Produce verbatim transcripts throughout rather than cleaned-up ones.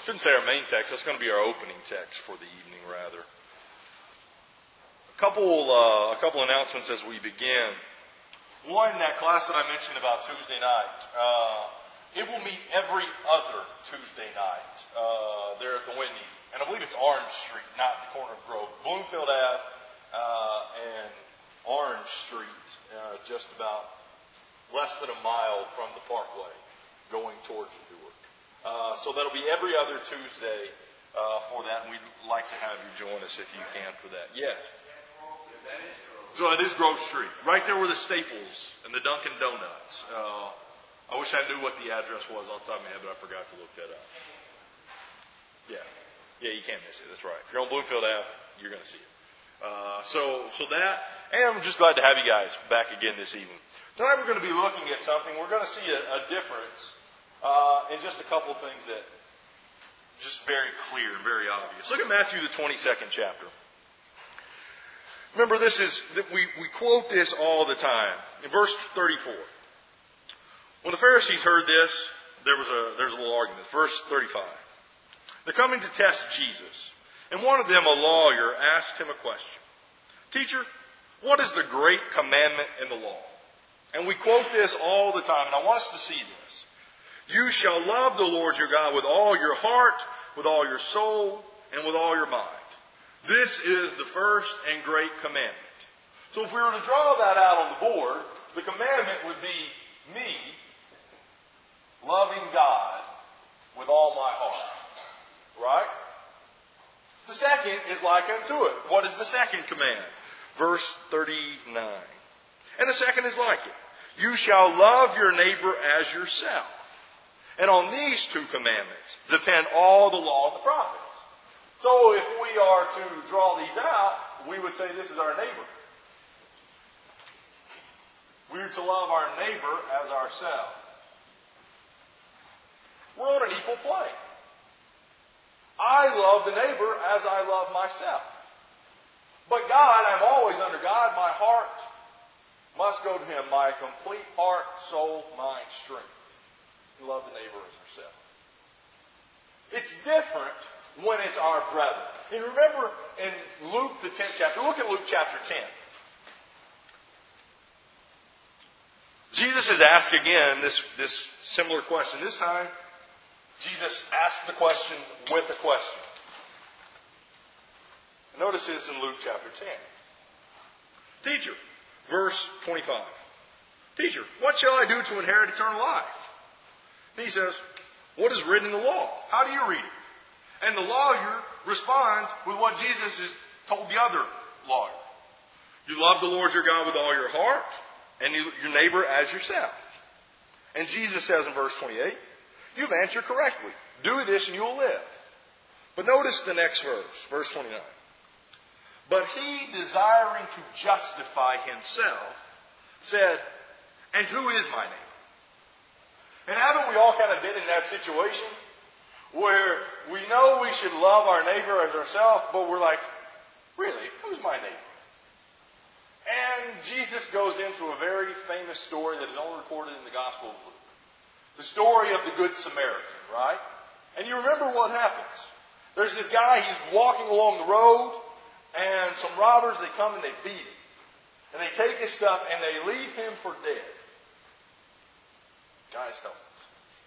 shouldn't say our main text. That's going to be our opening text for the evening, rather. A couple, uh, a couple announcements as we begin. One, that class that I mentioned about Tuesday night. Uh, it will meet every other Tuesday night uh, there at the Whitney's. And I believe it's Orange Street, not the corner of Grove. Bloomfield Ave uh, and Orange Street, uh, just about less than a mile from the Parkway, going towards Newark. Uh, so that'll be every other Tuesday uh, for that, and we'd like to have you join us if you can for that. Yes. So it is Grove Street, right there where the Staples and the Dunkin' Donuts. Uh, I wish I knew what the address was off the top of my head, but I forgot to look that up. Yeah, yeah, you can't miss it. That's right. If you're on Bloomfield Ave, you're going to see it. Uh, so, so that, and I'm just glad to have you guys back again this evening. Tonight we're going to be looking at something. We're going to see a, a difference uh, in just a couple of things that just very clear, very obvious. Look at Matthew the twenty-second chapter. Remember, this is we we quote this all the time. In verse thirty-four, when the Pharisees heard this, there was a there's a little argument. Verse thirty-five, they're coming to test Jesus, and one of them, a lawyer, asked him a question. Teacher, what is the great commandment in the law? And we quote this all the time, and I want us to see this. You shall love the Lord your God with all your heart, with all your soul, and with all your mind. This is the first and great commandment. So if we were to draw that out on the board, the commandment would be me loving God with all my heart. Right? The second is like unto it. What is the second command? Verse thirty-nine. And the second is like it. You shall love your neighbor as yourself. And on these two commandments depend all the law and the prophets. So if we are to draw these out, we would say this is our neighbor. We are to love our neighbor as ourselves. We're on an equal plane. I love the neighbor as I love myself. But God, I'm always under God. My heart must go to Him. My complete heart, soul, mind, strength. We love the neighbor as ourselves. It's different when it's our brethren. And remember in Luke the tenth chapter, look at Luke chapter ten. Jesus is asked again this, this similar question. This time, Jesus asked the question with a question. Notice this in Luke chapter ten. Teacher, verse twenty-five. Teacher, what shall I do to inherit eternal life? And he says, what is written in the law? How do you read it? And the lawyer responds with what Jesus has told the other lawyer. You love the Lord your God with all your heart, and you, your neighbor as yourself. And Jesus says in verse twenty-eight, you've answered correctly. Do this and you will live. But notice the next verse, verse twenty-nine. But he, desiring to justify himself, said, and who is my neighbor? And haven't we all kind of been in that situation where we know we should love our neighbor as ourselves, but we're like, really, who's my neighbor? And Jesus goes into a very famous story that is only recorded in the Gospel of Luke. The story of the Good Samaritan, right? And you remember what happens. There's this guy, he's walking along the road, and some robbers, they come and they beat him. And they take his stuff and they leave him for dead. Guy's helpless.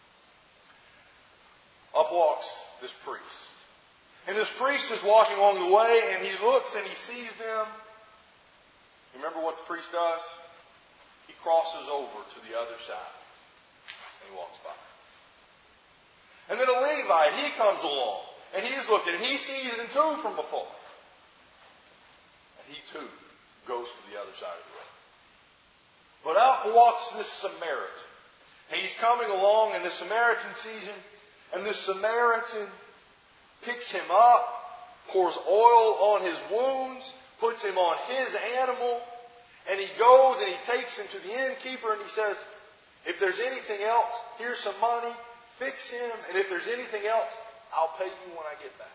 Up walks this priest. And this priest is walking along the way and he looks and he sees them. You remember what the priest does? He crosses over to the other side. And he walks by. And then a Levite, he comes along. And he's looking and he sees them too from before. And he too goes to the other side of the road. But out walks this Samaritan. And he's coming along and the Samaritan sees him. And this Samaritan picks him up, pours oil on his wounds, puts him on his animal, and he goes and he takes him to the innkeeper and he says, if there's anything else, here's some money, fix him, and if there's anything else, I'll pay you when I get back.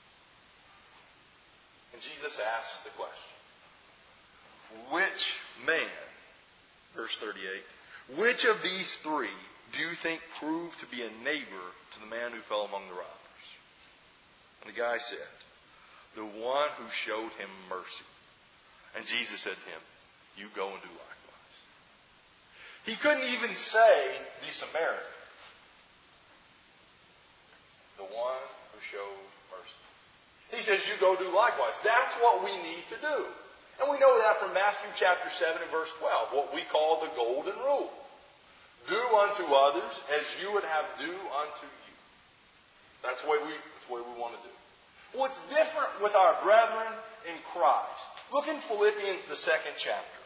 And Jesus asks the question, which man, verse thirty-eight, which of these three do you think proved to be a neighbor to the man who fell among the robbers? And the guy said, the one who showed him mercy. And Jesus said to him, you go and do likewise. He couldn't even say the Samaritan. The one who showed mercy. He says, you go do likewise. That's what we need to do. And we know that from Matthew chapter seven and verse twelve, what we call the golden rule. Do unto others as you would have do unto you. That's the way we, that's the way we want to do. What's different with our brethren in Christ? Look in Philippians, the second chapter.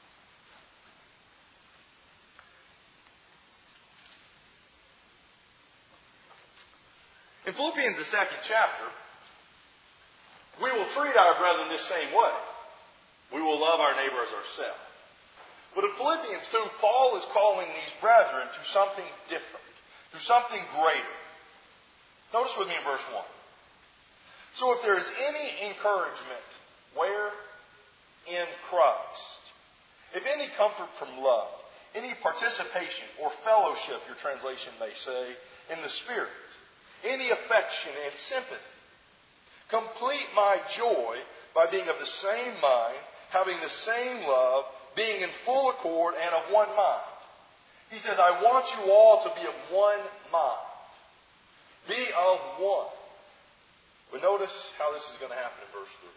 In Philippians, the second chapter, we will treat our brethren this same way. We will love our neighbor as ourselves. But in Philippians two, Paul is calling these brethren to something different, to something greater. Notice with me in verse one. So if there is any encouragement, where? In Christ. If any comfort from love, any participation or fellowship, your translation may say, in the Spirit, any affection and sympathy, complete my joy by being of the same mind, having the same love, being in full accord and of one mind. He says, I want you all to be of one mind. Be of one. But notice how this is going to happen in verse three.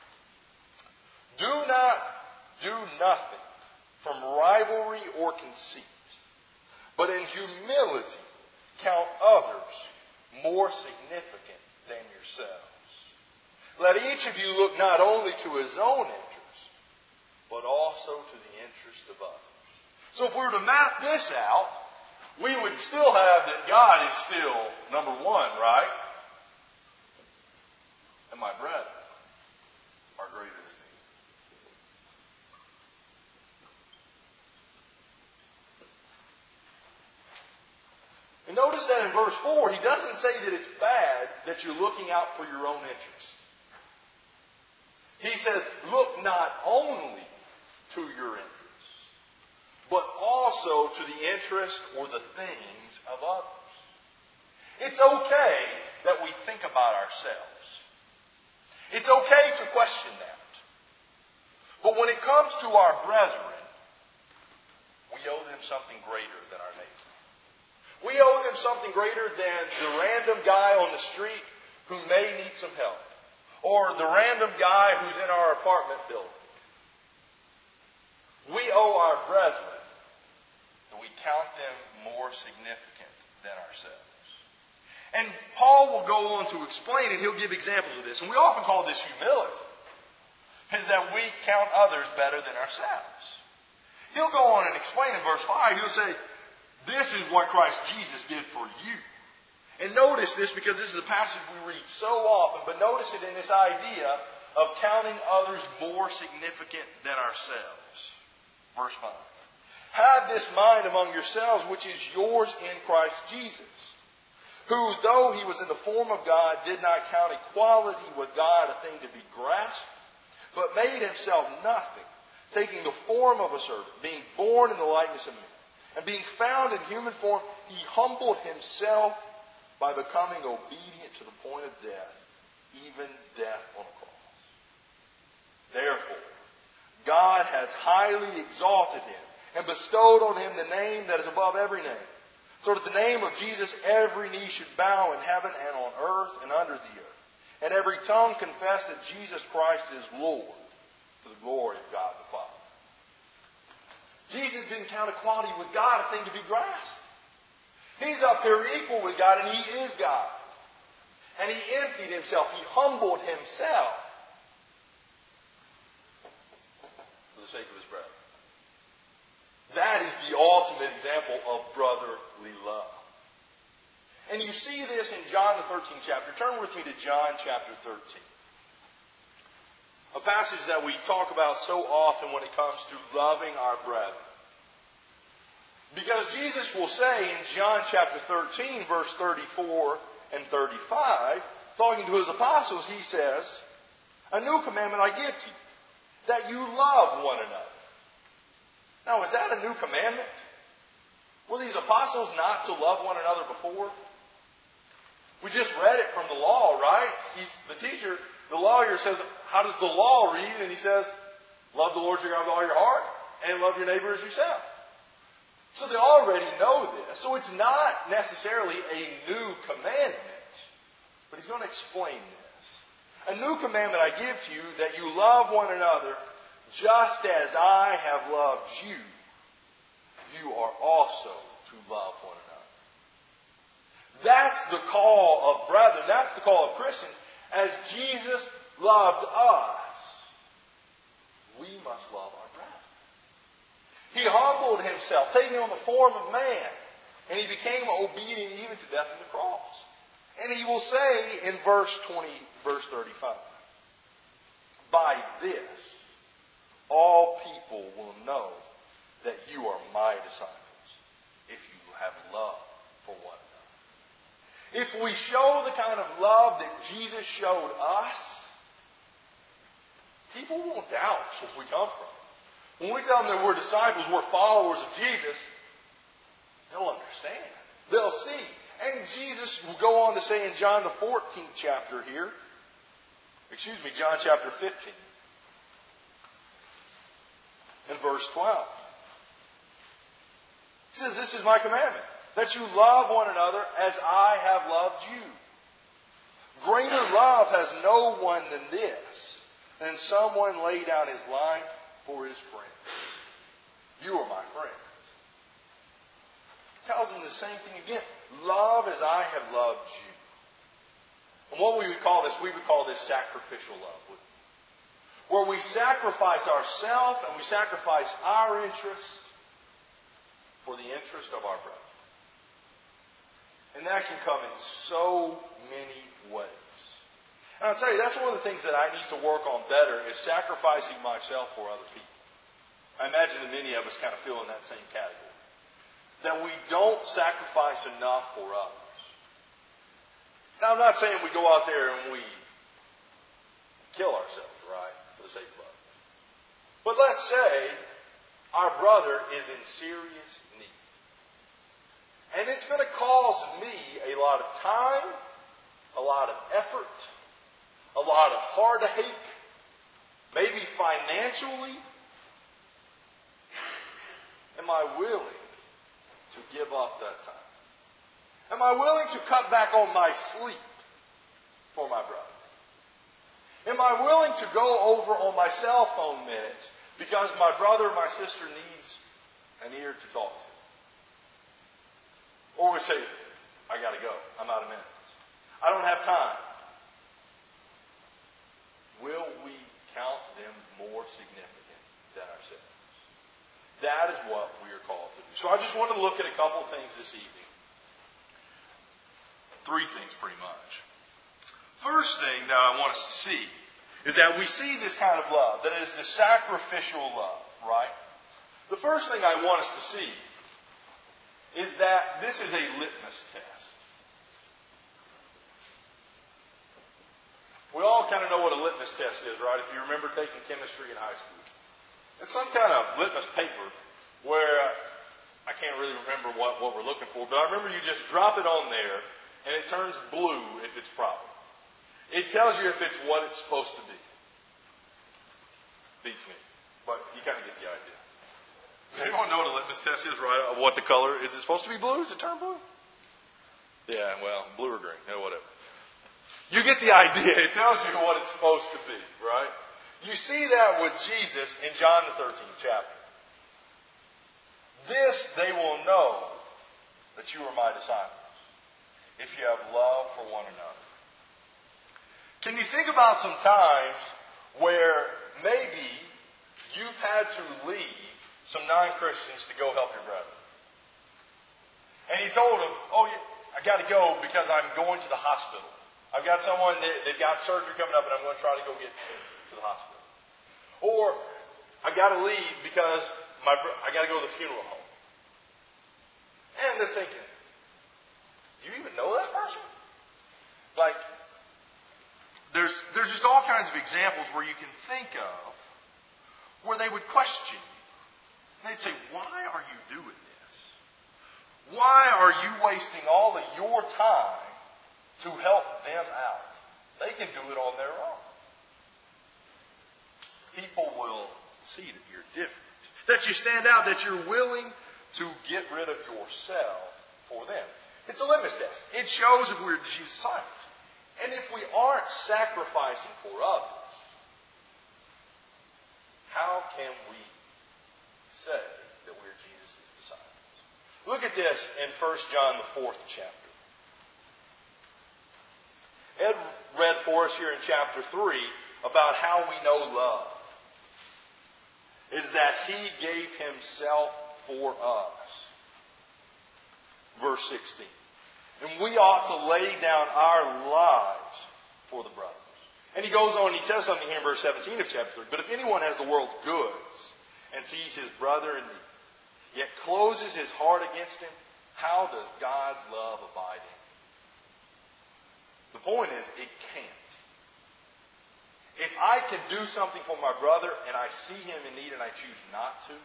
Do not do nothing from rivalry or conceit, but in humility count others more significant than yourselves. Let each of you look not only to his own interest, but also to the interest of others. So if we were to map this out, we would still have that God is still number one, right? And my brethren are greater than me. And notice that in verse four, he doesn't say that it's bad that you're looking out for your own interest. He says, look not only to your interest, but also to the interest or the things of others. It's okay that we think about ourselves. It's okay to question that. But when it comes to our brethren, we owe them something greater than our neighbor. We owe them something greater than the random guy on the street who may need some help. Or the random guy who's in our apartment building. We owe our brethren that we count them more significant than ourselves. And Paul will go on to explain, and he'll give examples of this. And we often call this humility. Is that we count others better than ourselves. He'll go on and explain in verse five, he'll say, this is what Christ Jesus did for you. And notice this because this is a passage we read so often, but notice it in this idea of counting others more significant than ourselves. Verse five. Have this mind among yourselves, which is yours in Christ Jesus, who, though he was in the form of God, did not count equality with God a thing to be grasped, but made himself nothing, taking the form of a servant, being born in the likeness of men, and being found in human form, he humbled himself by becoming obedient to the point of death, even death on a cross. Therefore, God has highly exalted him and bestowed on him the name that is above every name, so that the name of Jesus every knee should bow in heaven and on earth and under the earth, and every tongue confess that Jesus Christ is Lord, to the glory of God the Father. Jesus didn't count equality with God a thing to be grasped. He's up here equal with God, and he is God. And he emptied himself. He humbled himself for the sake of his brethren. That is the ultimate example of brotherly love. And you see this in John the thirteenth chapter. Turn with me to John chapter thirteen. A passage that we talk about so often when it comes to loving our brethren. Because Jesus will say in John chapter thirteen, verse thirty-four and thirty-five, talking to his apostles, he says, a new commandment I give to you, that you love one another. Now, is that a new commandment? Were these apostles not to love one another before? We just read it from the law, right? He's the teacher. The lawyer says, how does the law read? And he says, love the Lord your God with all your heart and love your neighbor as yourself. So they already know this. So it's not necessarily a new commandment. But he's going to explain this. A new commandment I give to you, that you love one another just as I have loved you. You are also to love one another. That's the call of brethren. That's the call of Christians. As Jesus loved us, we must love our brethren. He humbled himself, taking on the form of man. And he became obedient even to death on the cross. And he will say in verse twenty, verse thirty-five, by this, all people will know that you are my disciples, if you have love for one another. If we show the kind of love that Jesus showed us, people won't doubt where we come from. When we tell them that we're disciples, we're followers of Jesus, they'll understand. They'll see. And Jesus will go on to say in John the fourteenth chapter here, excuse me, John chapter fifteen, in verse twelve. He says, this is my commandment, that you love one another as I have loved you. Greater love has no one than this, than someone lay down his life for his friends. You are my friends. Tells them the same thing again. Love as I have loved you. And what we would call this, we would call this sacrificial love. Where we sacrifice ourselves and we sacrifice our interest for the interest of our brother. And that can come in so many ways. And I'll tell you, that's one of the things that I need to work on better, is sacrificing myself for other people. I imagine that many of us kind of feel in that same category. That we don't sacrifice enough for others. Now, I'm not saying we go out there and we kill ourselves, right, for the sake of others. But let's say our brother is in serious need. And it's going to cause me a lot of time, a lot of effort, a lot of heartache, maybe financially. Am I willing to give up that time? Am I willing to cut back on my sleep for my brother? Am I willing to go over on my cell phone minutes because my brother or my sister needs an ear to talk to? Or we say, I got to go. I'm out of minutes. I don't have time. Will we count them more significant than ourselves? That is what we are called to do. So I just want to look at a couple of things this evening. Three things, pretty much. First thing that I want us to see is that we see this kind of love, that it is the sacrificial love, right? The first thing I want us to see is that this is a litmus test. We all kind of know what a litmus test is, right? If you remember taking chemistry in high school. It's some kind of litmus paper where I can't really remember what, what we're looking for, but I remember you just drop it on there and it turns blue if it's proper. It tells you if it's what it's supposed to be. Beats me, but you kind of get the idea. Does anyone know what a litmus test is, right? What the color? Is it supposed to be blue? Is it turn blue? Yeah, well, blue or green, yeah, whatever. You get the idea. It tells you what it's supposed to be, right? You see that with Jesus in John the thirteenth chapter. This they will know that you are my disciples, if you have love for one another. Can you think about some times where maybe you've had to leave some non-Christians to go help your brother? And you told them, oh, yeah, I got to go because I'm going to the hospital. I've got someone, that, they've got surgery coming up and I'm going to try to go get to the hospital. Or, I got to leave because my I got to go to the funeral home. And they're thinking, do you even know that person? Like, there's there's just all kinds of examples where you can think of where they would question you. They'd say, why are you doing this? Why are you wasting all of your time to help them out. They can do it on their own. People will see that you're different, that you stand out, that you're willing to get rid of yourself for them. It's a litmus test. It shows if we're Jesus' disciples. And if we aren't sacrificing for others, how can we say that we're Jesus' disciples? Look at this in First John, the fourth chapter. Ed read for us here in chapter three about how we know love. Is that He gave Himself for us. Verse sixteen. And we ought to lay down our lives for the brothers. And he goes on and he says something here in verse seventeen of chapter three. But if anyone has the world's goods and sees his brother in need, yet closes his heart against him, how does God's love abide in him? The point is, it can't. If I can do something for my brother and I see him in need and I choose not to,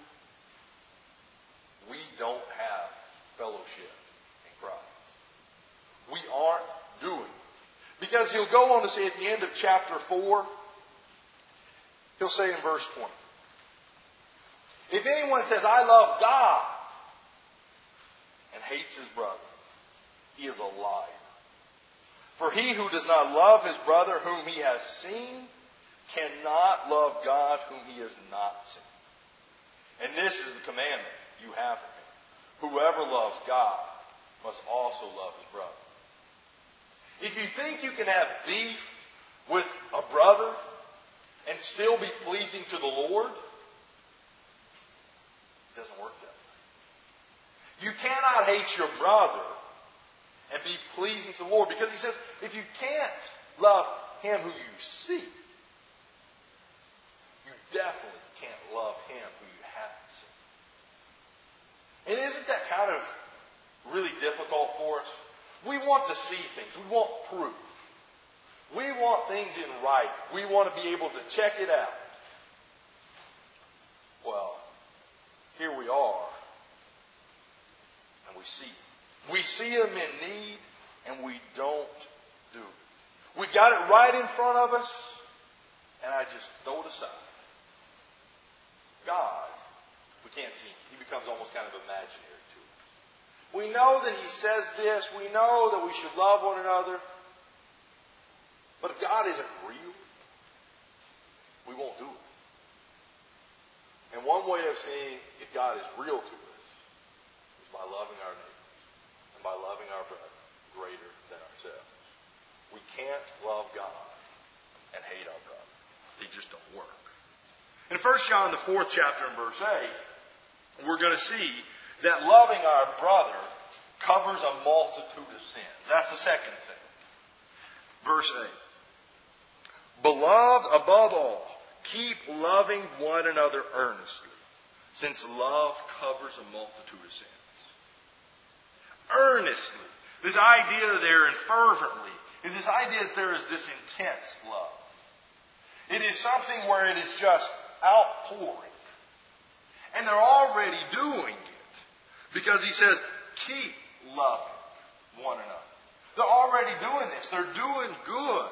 we don't have fellowship in Christ. We aren't doing it. Because he'll go on to say at the end of chapter four, he'll say in verse twenty, if anyone says, I love God, and hates his brother, he is a liar. For he who does not love his brother whom he has seen cannot love God whom he has not seen. And this is the commandment you have from him. Whoever loves God must also love his brother. If you think you can have beef with a brother and still be pleasing to the Lord, it doesn't work that way. You cannot hate your brother and be pleasing to the Lord, because he says, if you can't love him who you see, you definitely can't love him who you haven't seen. And isn't that kind of really difficult for us? We want to see things. We want proof. We want things in writing. We want to be able to check it out. Well, here we are, and we see it. We see them in need, and we don't do it. We got it right in front of us, and I just throw it aside. God, we can't see him. He becomes almost kind of imaginary to us. We know that he says this. We know that we should love one another. But if God isn't real, we won't do it. And one way of seeing if God is real to us is by loving our neighbor. By loving our brother greater than ourselves. We can't love God and hate our brother. They just don't work. In First John, the fourth chapter and verse eight, we're going to see that loving our brother covers a multitude of sins. That's the second thing. Verse eight. Beloved, above all, keep loving one another earnestly, since love covers a multitude of sins. Earnestly. This idea there and fervently. And this idea is there is this intense love. It is something where it is just outpouring. And they're already doing it. Because he says, keep loving one another. They're already doing this. They're doing good.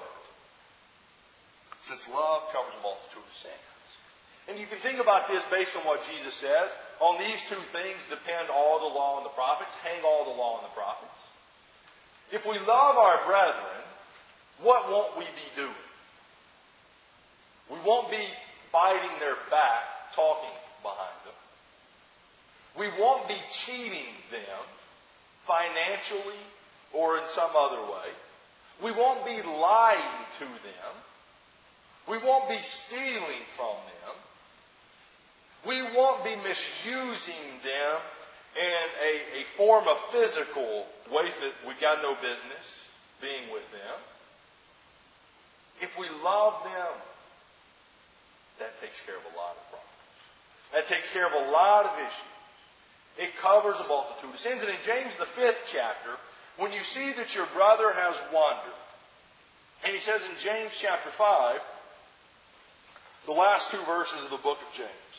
Since love covers a multitude of sins. And you can think about this based on what Jesus says. On these two things depend all the law and the prophets. Hang all the law and the prophets. If we love our brethren, what won't we be doing? We won't be biting their back, talking behind them. We won't be cheating them financially or in some other way. We won't be lying to them. We won't be stealing from them. We won't be misusing them in a, a form of physical ways that we got no business being with them. If we love them, that takes care of a lot of problems. That takes care of a lot of issues. It covers a multitude of sins. And in James, the fifth chapter, when you see that your brother has wandered, and he says in James chapter five, the last two verses of the book of James,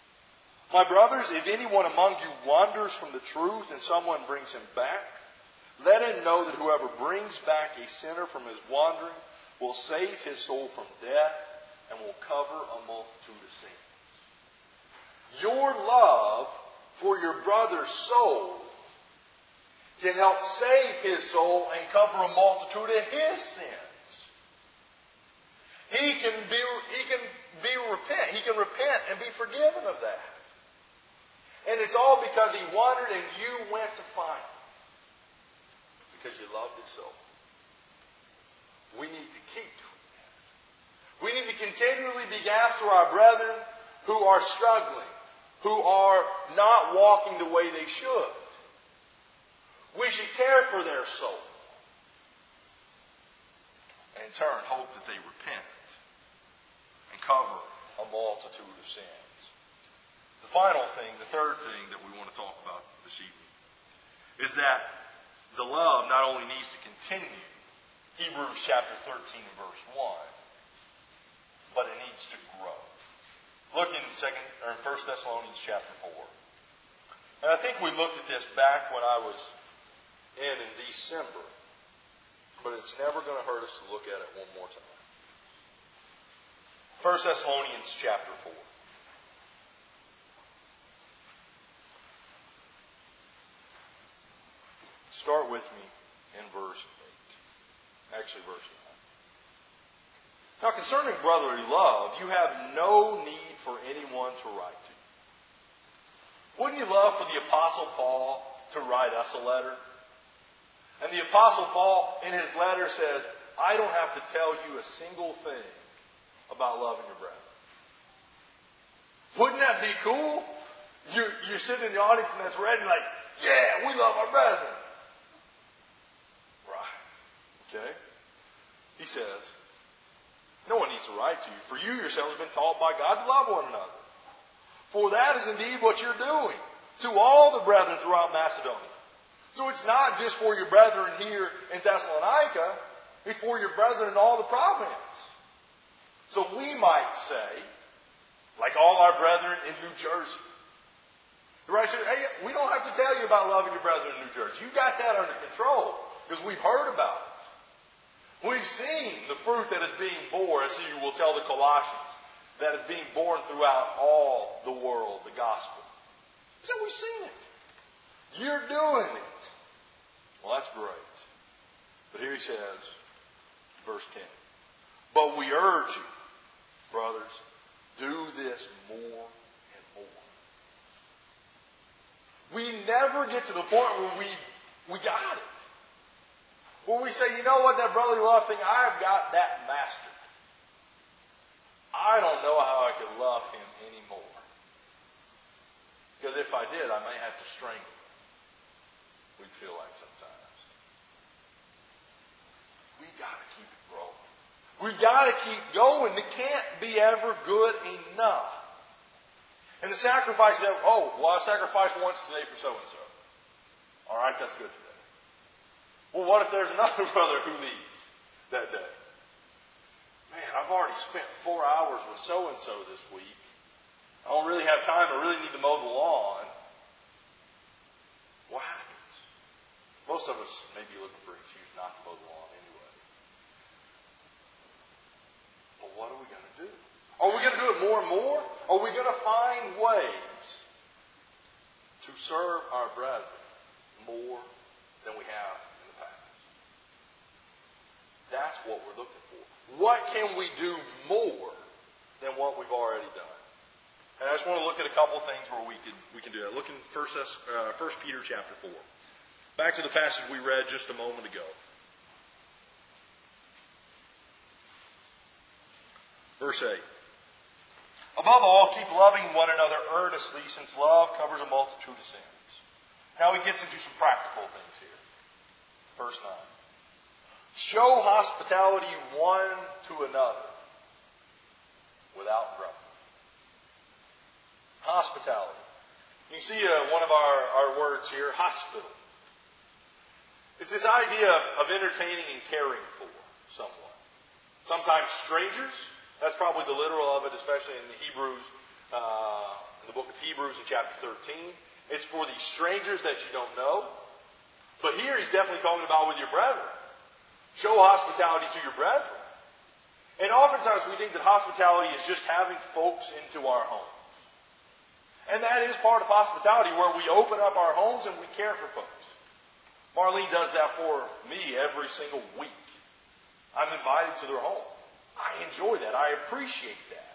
my brothers, if anyone among you wanders from the truth and someone brings him back, Let him know that whoever brings back a sinner from his wandering will save his soul from death and will cover a multitude of sins. Your love for your brother's soul can help save his soul and cover a multitude of his sins. He can be, he can be repent. He can repent and be forgiven of that. And it's all because he wandered and you went to find him. Because you loved his soul. We need to keep doing that. We need to continually be after our brethren who are struggling, who are not walking the way they should. We should care for their soul. And in turn, hope that they repent and cover a multitude of sins. The final thing, the third thing that we want to talk about this evening, is that the love not only needs to continue, Hebrews chapter thirteen and verse one, but it needs to grow. Look in second or in First Thessalonians chapter four. And I think we looked at this back when I was in in December, but it's never going to hurt us to look at it one more time. First Thessalonians chapter four. Start with me in verse eight. Actually, verse nine. Now, concerning brotherly love, you have no need for anyone to write to you. Wouldn't you love for the Apostle Paul to write us a letter? And the Apostle Paul, in his letter, says, I don't have to tell you a single thing about loving your brethren. Wouldn't that be cool? You're, you're sitting in the audience and that's ready, like, yeah, we love our brethren. Okay? He says, no one needs to write to you, for you yourselves have been taught by God to love one another. For that is indeed what you're doing to all the brethren throughout Macedonia. So it's not just for your brethren here in Thessalonica, it's for your brethren in all the province. So we might say, like all our brethren in New Jersey, right? So, hey, we don't have to tell you about loving your brethren in New Jersey. You got that under control because we've heard about it. We've seen the fruit that is being borne, as you will tell the Colossians, that is being borne throughout all the world, the gospel. So we've seen it. You're doing it. Well, that's great. But here he says, verse ten, but we urge you, brothers, do this more and more. We never get to the point where we, we got it. When we say, you know what, that brotherly love thing, I've got that mastered. I don't know how I could love him anymore. Because if I did, I may have to strangle him. We'd feel like sometimes. We got to keep it growing. We got to keep going. It can't be ever good enough. And the sacrifice that, oh, well, I sacrificed once today for so-and-so. All right, that's good today. Well, what if there's another brother who needs that day? Man, I've already spent four hours with so-and-so this week. I don't really have time. I really need to mow the lawn. What happens? Most of us may be looking for an excuse not to mow the lawn anyway. But what are we going to do? Are we going to do it more and more? Are we going to find ways to serve our brethren more than we have? That's what we're looking for. What can we do more than what we've already done? And I just want to look at a couple things where we can we can do that. Look in First uh, First Peter chapter four. Back to the passage we read just a moment ago. Verse eight. Above all, keep loving one another earnestly, since love covers a multitude of sins. Now he gets into some practical things here. Verse nine. Show hospitality one to another without grumbling. Hospitality. You see uh, one of our, our words here, hospital. It's this idea of, of entertaining and caring for someone. Sometimes strangers. That's probably the literal of it, especially in the Hebrews, uh, in the book of Hebrews in chapter thirteen. It's for the strangers that you don't know. But here he's definitely talking about with your brethren. Show hospitality to your brethren. And oftentimes we think that hospitality is just having folks into our homes. And that is part of hospitality, where we open up our homes and we care for folks. Marlene does that for me every single week. I'm invited to their home. I enjoy that. I appreciate that.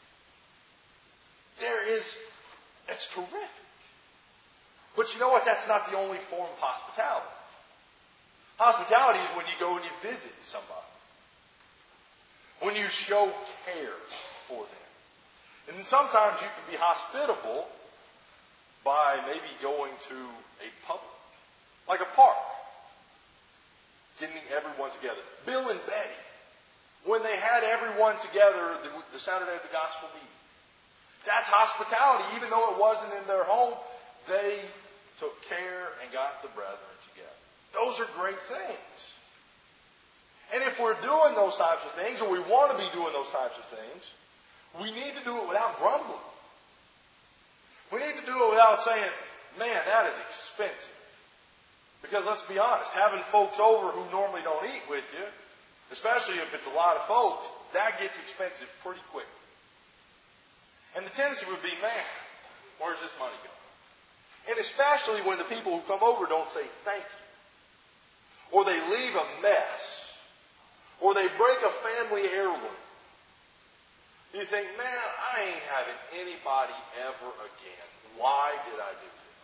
There is, it's terrific. But you know what? That's not the only form of hospitality. Hospitality is when you go and you visit somebody. When you show care for them. And sometimes you can be hospitable by maybe going to a public, like a park, getting everyone together. Bill and Betty, when they had everyone together the, the Saturday of the Gospel meeting. That's hospitality. Even though it wasn't in their home, they took care and got the brethren together. Those are great things. And if we're doing those types of things, or we want to be doing those types of things, we need to do it without grumbling. We need to do it without saying, man, that is expensive. Because let's be honest, having folks over who normally don't eat with you, especially if it's a lot of folks, that gets expensive pretty quick. And the tendency would be, man, where's this money going? And especially when the people who come over don't say thank you. Or they leave a mess. Or they break a family heirloom. You think, man, I ain't having anybody ever again. Why did I do this?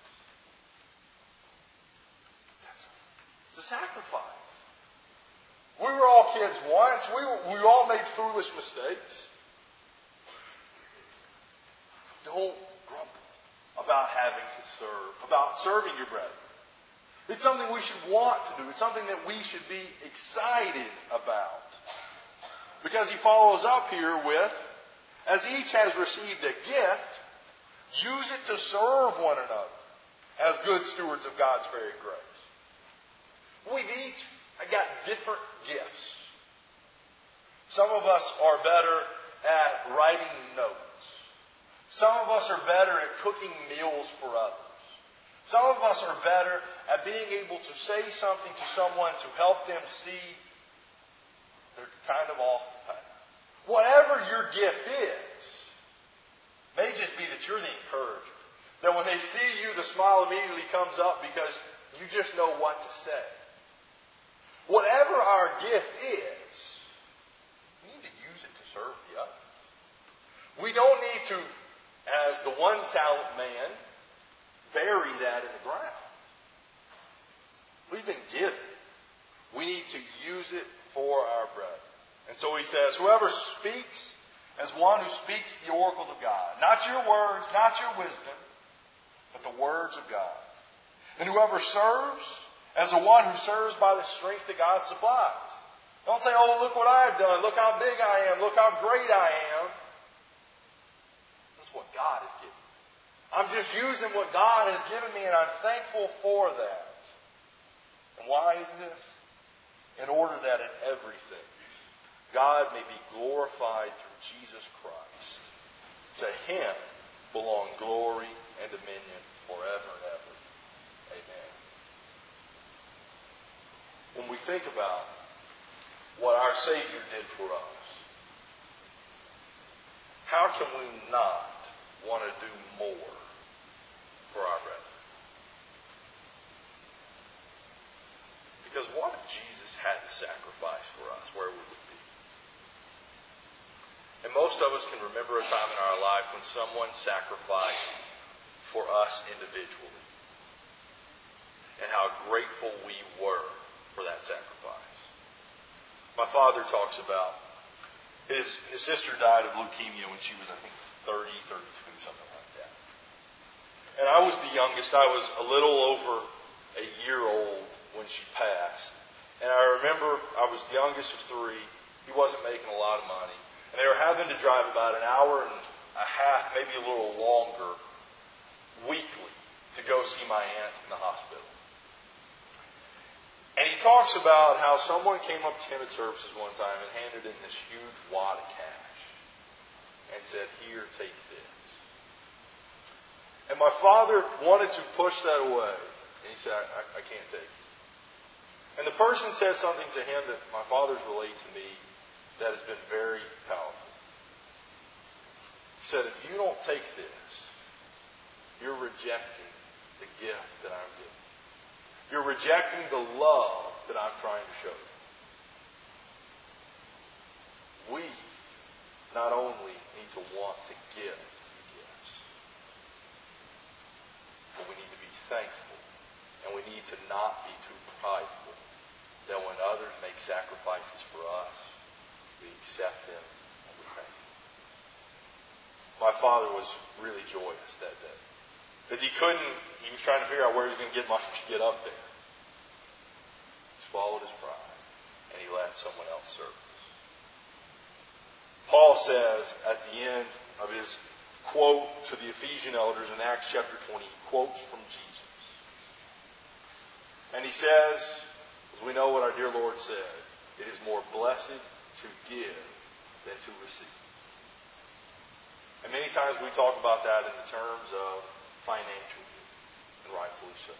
That's a, it's a sacrifice. We were all kids once. We, were, we all made foolish mistakes. Don't grumble about having to serve, about serving your brethren. It's something we should want to do. It's something that we should be excited about. Because he follows up here with, as each has received a gift, use it to serve one another as good stewards of God's very grace. We've each got different gifts. Some of us are better at writing notes. Some of us are better at cooking meals for others. Some of us are better at being able to say something to someone to help them see they're kind of off the path. Whatever your gift is, may just be that you're the encourager. That when they see you, the smile immediately comes up because you just know what to say. Whatever our gift is, we need to use it to serve the other. We don't need to, as the one talent man, bury that in the ground. We've been given. We need to use it for our brethren. And so he says, whoever speaks as one who speaks the oracles of God. Not your words, not your wisdom, but the words of God. And whoever serves as the one who serves by the strength that God supplies. Don't say, oh, look what I've done. Look how big I am. Look how great I am. That's what God has given me. I'm just using what God has given me, and I'm thankful for that. And why is this? In order that in everything, God may be glorified through Jesus Christ. To Him belong glory and dominion forever and ever. Amen. When we think about what our Savior did for us, how can we not want to do more for our brethren? Because what if Jesus had to sacrifice for us? Where would we be? And most of us can remember a time in our life when someone sacrificed for us individually. And how grateful we were for that sacrifice. My father talks about his, his sister died of leukemia when she was, I think, thirty, thirty-two, something like that. And I was the youngest. I was a little over a year old when she passed. And I remember I was the youngest of three. He wasn't making a lot of money. And they were having to drive about an hour and a half, maybe a little longer, weekly to go see my aunt in the hospital. And he talks about how someone came up to him at services one time and handed him this huge wad of cash and said, here, take this. And my father wanted to push that away. And he said, I, I, I can't take it. And the person says something to him that my father's relayed to me that has been very powerful. He said, if you don't take this, you're rejecting the gift that I'm giving. You're rejecting the love that I'm trying to show you. We not only need to want to give the gifts, but we need to be thankful. And we need to not be too prideful that when others make sacrifices for us, we accept them and we thank them. My father was really joyous that day. Because he couldn't, he was trying to figure out where he was going to get money to get up there. He swallowed his pride and he let someone else serve us. Paul says at the end of his quote to the Ephesian elders in Acts chapter twenty, he quotes from Jesus. And he says, as we know what our dear Lord said, it is more blessed to give than to receive. And many times we talk about that in the terms of financial giving, and rightfully so.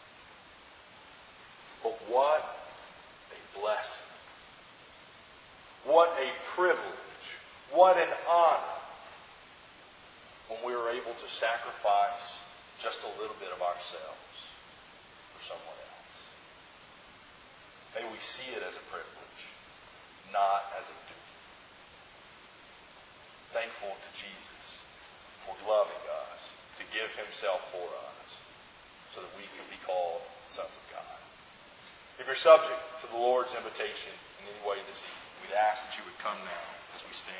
But what a blessing. What a privilege. What an honor when we are able to sacrifice just a little bit of ourselves for someone else. May we see it as a privilege, not as a duty. Thankful to Jesus for loving us, to give himself for us, so that we can be called sons of God. If you're subject to the Lord's invitation in any way this evening, we'd ask that you would come now as we stand.